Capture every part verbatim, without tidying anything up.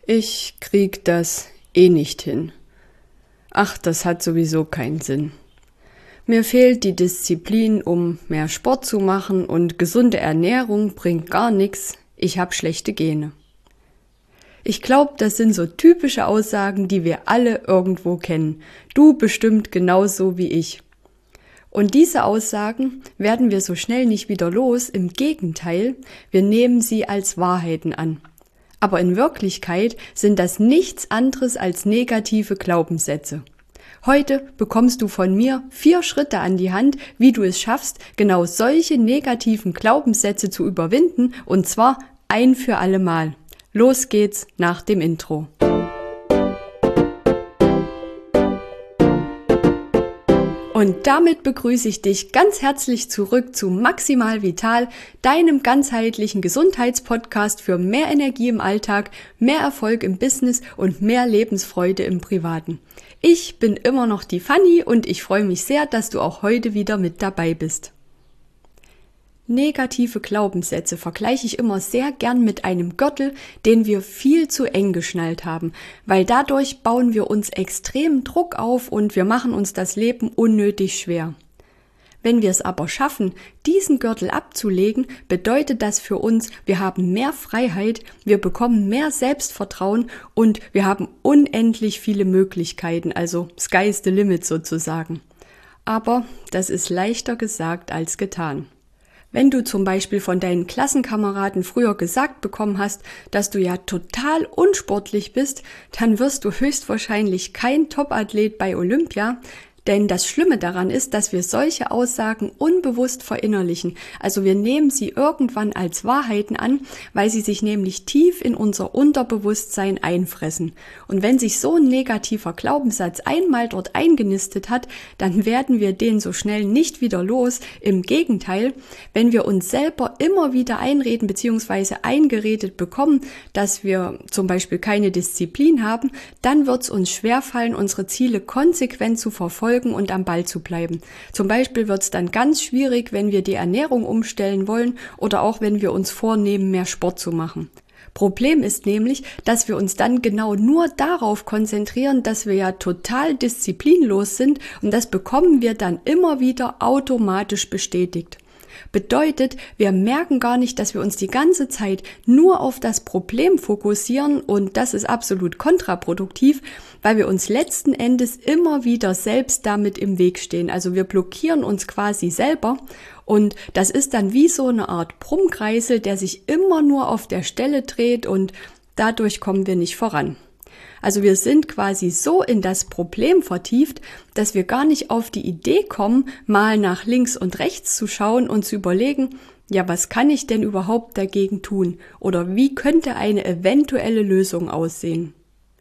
Ich krieg das eh nicht hin. Ach, das hat sowieso keinen Sinn. Mir fehlt die Disziplin, um mehr Sport zu machen, und gesunde Ernährung bringt gar nichts. Ich hab schlechte Gene. Ich glaube, das sind so typische Aussagen, die wir alle irgendwo kennen. Du bestimmt genauso wie ich. Und diese Aussagen werden wir so schnell nicht wieder los. Im Gegenteil, wir nehmen sie als Wahrheiten an. Aber in Wirklichkeit sind das nichts anderes als negative Glaubenssätze. Heute bekommst du von mir vier Schritte an die Hand, wie du es schaffst, genau solche negativen Glaubenssätze zu überwinden, und zwar ein für alle Mal. Los geht's nach dem Intro. Und damit begrüße ich dich ganz herzlich zurück zu Maximal Vital, deinem ganzheitlichen Gesundheitspodcast für mehr Energie im Alltag, mehr Erfolg im Business und mehr Lebensfreude im Privaten. Ich bin immer noch die Fanny und ich freue mich sehr, dass du auch heute wieder mit dabei bist. Negative Glaubenssätze vergleiche ich immer sehr gern mit einem Gürtel, den wir viel zu eng geschnallt haben, weil dadurch bauen wir uns extremen Druck auf und wir machen uns das Leben unnötig schwer. Wenn wir es aber schaffen, diesen Gürtel abzulegen, bedeutet das für uns, wir haben mehr Freiheit, wir bekommen mehr Selbstvertrauen und wir haben unendlich viele Möglichkeiten, also sky's the limit sozusagen. Aber das ist leichter gesagt als getan. Wenn du zum Beispiel von deinen Klassenkameraden früher gesagt bekommen hast, dass du ja total unsportlich bist, dann wirst du höchstwahrscheinlich kein Topathlet bei Olympia. Denn das Schlimme daran ist, dass wir solche Aussagen unbewusst verinnerlichen. Also wir nehmen sie irgendwann als Wahrheiten an, weil sie sich nämlich tief in unser Unterbewusstsein einfressen. Und wenn sich so ein negativer Glaubenssatz einmal dort eingenistet hat, dann werden wir den so schnell nicht wieder los. Im Gegenteil, wenn wir uns selber immer wieder einreden bzw. eingeredet bekommen, dass wir zum Beispiel keine Disziplin haben, dann wird es uns schwerfallen, unsere Ziele konsequent zu verfolgen und am Ball zu bleiben. Zum Beispiel wird es dann ganz schwierig, wenn wir die Ernährung umstellen wollen oder auch wenn wir uns vornehmen, mehr Sport zu machen. Problem ist nämlich, dass wir uns dann genau nur darauf konzentrieren, dass wir ja total disziplinlos sind, und das bekommen wir dann immer wieder automatisch bestätigt. Bedeutet, wir merken gar nicht, dass wir uns die ganze Zeit nur auf das Problem fokussieren, und das ist absolut kontraproduktiv, weil wir uns letzten Endes immer wieder selbst damit im Weg stehen. Also wir blockieren uns quasi selber, und das ist dann wie so eine Art Brummkreisel, der sich immer nur auf der Stelle dreht, und dadurch kommen wir nicht voran. Also wir sind quasi so in das Problem vertieft, dass wir gar nicht auf die Idee kommen, mal nach links und rechts zu schauen und zu überlegen, ja, was kann ich denn überhaupt dagegen tun? Oder wie könnte eine eventuelle Lösung aussehen?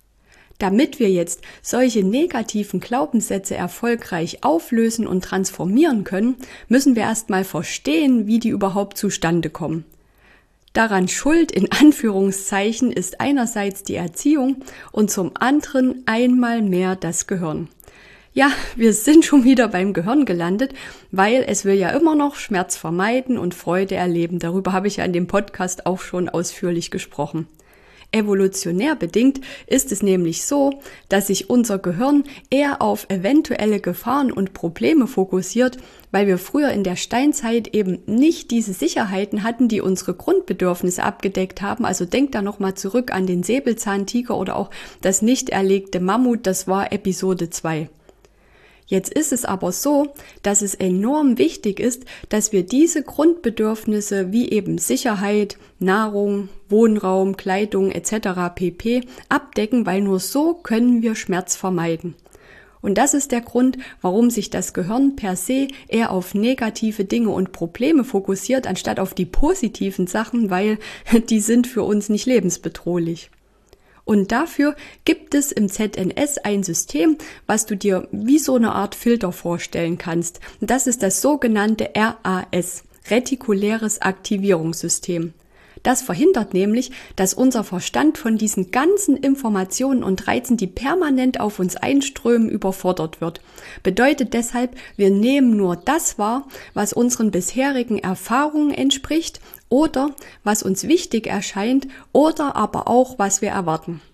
Damit wir jetzt solche negativen Glaubenssätze erfolgreich auflösen und transformieren können, müssen wir erstmal verstehen, wie die überhaupt zustande kommen. Daran schuld in Anführungszeichen ist einerseits die Erziehung und zum anderen einmal mehr das Gehirn. Ja, wir sind schon wieder beim Gehirn gelandet, weil es will ja immer noch Schmerz vermeiden und Freude erleben. Darüber habe ich ja in dem Podcast auch schon ausführlich gesprochen. Evolutionär bedingt ist es nämlich so, dass sich unser Gehirn eher auf eventuelle Gefahren und Probleme fokussiert, weil wir früher in der Steinzeit eben nicht diese Sicherheiten hatten, die unsere Grundbedürfnisse abgedeckt haben. Also denk da nochmal zurück an den Säbelzahntiger oder auch das nicht erlegte Mammut, das war Episode zwei. Jetzt ist es aber so, dass es enorm wichtig ist, dass wir diese Grundbedürfnisse wie eben Sicherheit, Nahrung, Wohnraum, Kleidung et cetera pp. Abdecken, weil nur so können wir Schmerz vermeiden. Und das ist der Grund, warum sich das Gehirn per se eher auf negative Dinge und Probleme fokussiert, anstatt auf die positiven Sachen, weil die sind für uns nicht lebensbedrohlich. Und dafür gibt es im Z N S ein System, was du dir wie so eine Art Filter vorstellen kannst. Und das ist das sogenannte R A S, retikuläres Aktivierungssystem. Das verhindert nämlich, dass unser Verstand von diesen ganzen Informationen und Reizen, die permanent auf uns einströmen, überfordert wird. Bedeutet deshalb, wir nehmen nur das wahr, was unseren bisherigen Erfahrungen entspricht oder was uns wichtig erscheint oder aber auch, was wir erwarten.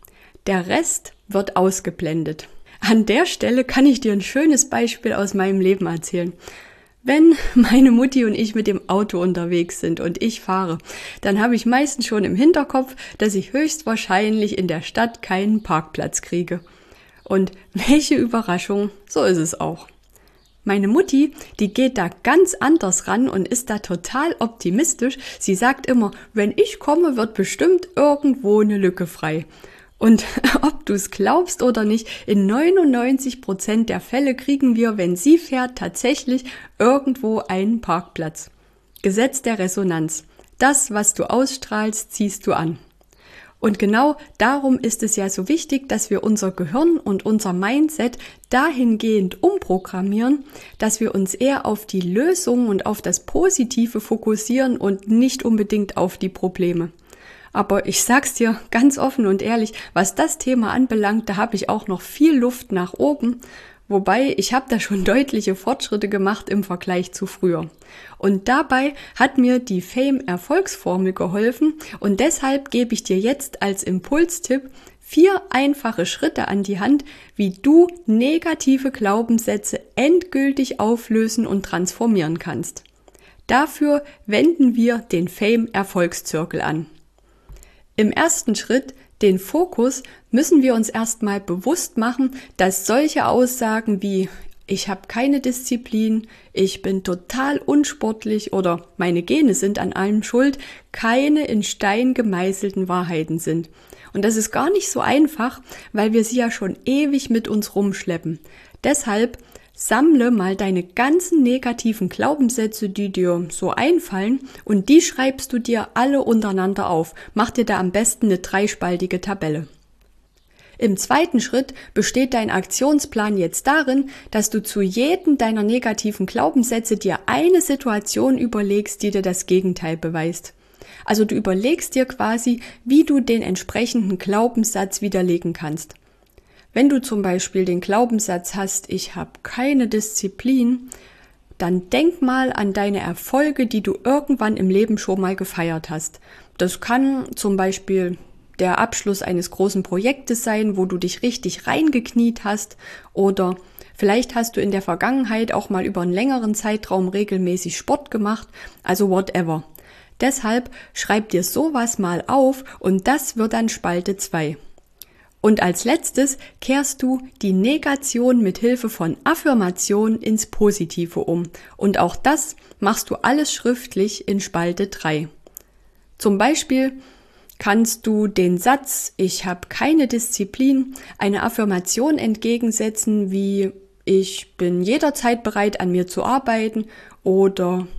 Der Rest wird ausgeblendet. An der Stelle kann ich dir ein schönes Beispiel aus meinem Leben erzählen. Wenn meine Mutti und ich mit dem Auto unterwegs sind und ich fahre, dann habe ich meistens schon im Hinterkopf, dass ich höchstwahrscheinlich in der Stadt keinen Parkplatz kriege. Und welche Überraschung, so ist es auch. Meine Mutti, die geht da ganz anders ran und ist da total optimistisch. Sie sagt immer, wenn ich komme, wird bestimmt irgendwo eine Lücke frei. Und ob du es glaubst oder nicht, in neunundneunzig Prozent der Fälle kriegen wir, wenn sie fährt, tatsächlich irgendwo einen Parkplatz. Gesetz der Resonanz. Das, was du ausstrahlst, ziehst du an. Und genau darum ist es ja so wichtig, dass wir unser Gehirn und unser Mindset dahingehend umprogrammieren, dass wir uns eher auf die Lösung und auf das Positive fokussieren und nicht unbedingt auf die Probleme. Aber ich sag's dir ganz offen und ehrlich, was das Thema anbelangt, da habe ich auch noch viel Luft nach oben. Wobei, ich habe da schon deutliche Fortschritte gemacht im Vergleich zu früher. Und dabei hat mir die Fame-Erfolgsformel geholfen und deshalb gebe ich dir jetzt als Impulstipp vier einfache Schritte an die Hand, wie du negative Glaubenssätze endgültig auflösen und transformieren kannst. Dafür wenden wir den Fame-Erfolgszirkel an. Im ersten Schritt, den Fokus, müssen wir uns erstmal bewusst machen, dass solche Aussagen wie ich habe keine Disziplin, ich bin total unsportlich oder meine Gene sind an allem schuld, keine in Stein gemeißelten Wahrheiten sind. Und das ist gar nicht so einfach, weil wir sie ja schon ewig mit uns rumschleppen. Deshalb sammle mal deine ganzen negativen Glaubenssätze, die dir so einfallen, und die schreibst du dir alle untereinander auf. Mach dir da am besten eine dreispaltige Tabelle. Im zweiten Schritt besteht dein Aktionsplan jetzt darin, dass du zu jedem deiner negativen Glaubenssätze dir eine Situation überlegst, die dir das Gegenteil beweist. Also du überlegst dir quasi, wie du den entsprechenden Glaubenssatz widerlegen kannst. Wenn du zum Beispiel den Glaubenssatz hast, ich habe keine Disziplin, dann denk mal an deine Erfolge, die du irgendwann im Leben schon mal gefeiert hast. Das kann zum Beispiel der Abschluss eines großen Projektes sein, wo du dich richtig reingekniet hast, oder vielleicht hast du in der Vergangenheit auch mal über einen längeren Zeitraum regelmäßig Sport gemacht, also whatever. Deshalb schreib dir sowas mal auf und das wird dann Spalte zwei. Und als letztes kehrst du die Negation mit Hilfe von Affirmation ins Positive um. Und auch das machst du alles schriftlich in Spalte drei. Zum Beispiel kannst du den Satz, ich habe keine Disziplin, eine Affirmation entgegensetzen wie, ich bin jederzeit bereit, an mir zu arbeiten, oder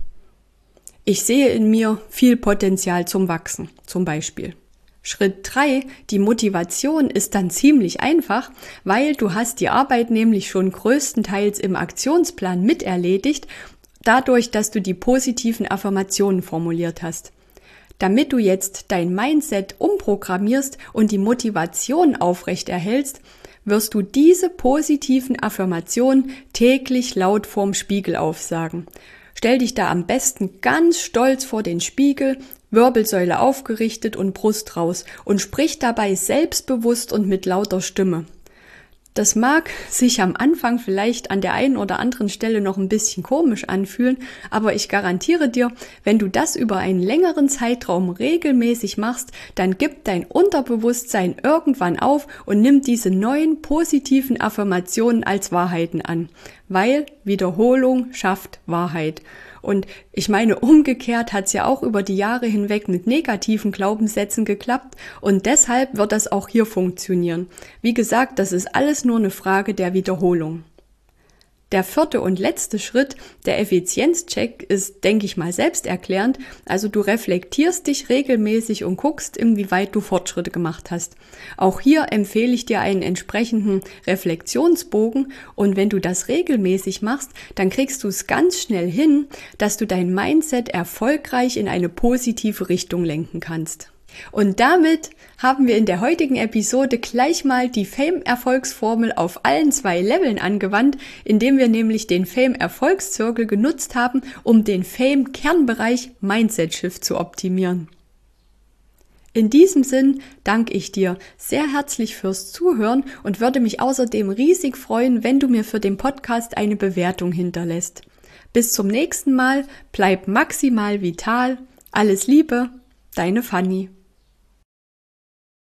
ich sehe in mir viel Potenzial zum Wachsen, zum Beispiel. Schritt drei, die Motivation, ist dann ziemlich einfach, weil du hast die Arbeit nämlich schon größtenteils im Aktionsplan miterledigt, dadurch, dass du die positiven Affirmationen formuliert hast. Damit du jetzt dein Mindset umprogrammierst und die Motivation aufrechterhältst, wirst du diese positiven Affirmationen täglich laut vorm Spiegel aufsagen. Stell dich da am besten ganz stolz vor den Spiegel, Wirbelsäule aufgerichtet und Brust raus, und sprich dabei selbstbewusst und mit lauter Stimme. Das mag sich am Anfang vielleicht an der einen oder anderen Stelle noch ein bisschen komisch anfühlen, aber ich garantiere dir, wenn du das über einen längeren Zeitraum regelmäßig machst, dann gibt dein Unterbewusstsein irgendwann auf und nimmt diese neuen positiven Affirmationen als Wahrheiten an, weil Wiederholung schafft Wahrheit. Und ich meine, umgekehrt hat es ja auch über die Jahre hinweg mit negativen Glaubenssätzen geklappt und deshalb wird das auch hier funktionieren. Wie gesagt, das ist alles nur eine Frage der Wiederholung. Der vierte und letzte Schritt, der Effizienzcheck, ist, denke ich mal, selbsterklärend. Also du reflektierst dich regelmäßig und guckst, inwieweit du Fortschritte gemacht hast. Auch hier empfehle ich dir einen entsprechenden Reflexionsbogen, und wenn du das regelmäßig machst, dann kriegst du es ganz schnell hin, dass du dein Mindset erfolgreich in eine positive Richtung lenken kannst. Und damit haben wir in der heutigen Episode gleich mal die Fame-Erfolgsformel auf allen zwei Leveln angewandt, indem wir nämlich den Fame-Erfolgszirkel genutzt haben, um den Fame-Kernbereich Mindset Shift zu optimieren. In diesem Sinn danke ich dir sehr herzlich fürs Zuhören und würde mich außerdem riesig freuen, wenn du mir für den Podcast eine Bewertung hinterlässt. Bis zum nächsten Mal, bleib maximal vital. Alles Liebe, deine Fanny.